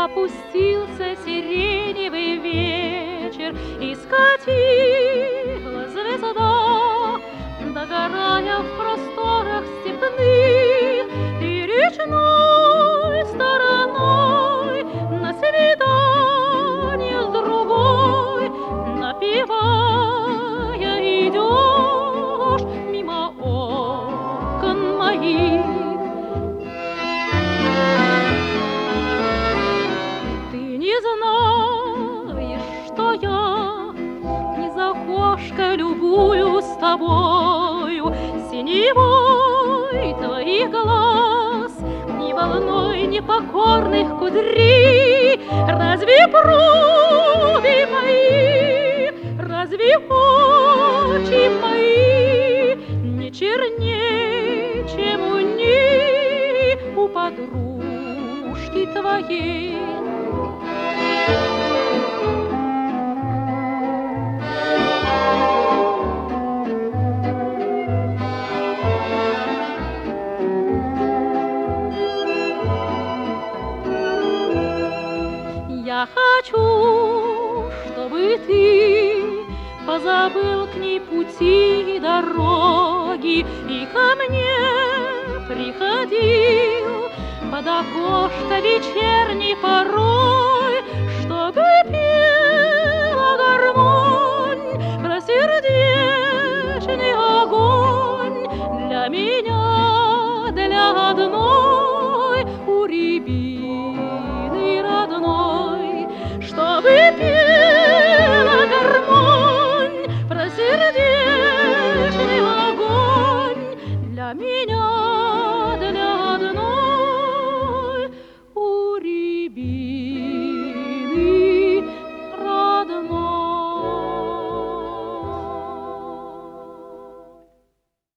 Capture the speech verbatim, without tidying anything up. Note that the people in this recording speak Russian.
Опустился сиреневый вечер, и скатилась звезда, догорая в просторах степных и речной стороной, на свидание с другой напевая идешь мимо окон моих. Любую с тобою синевой твоих глаз, ни волной непокорных кудрей. Разве брови мои, разве очи мои не чернее, чем у них, у подружки твоей? Я хочу, чтобы ты позабыл к ней пути и дороги, и ко мне приходил под окошко вечерней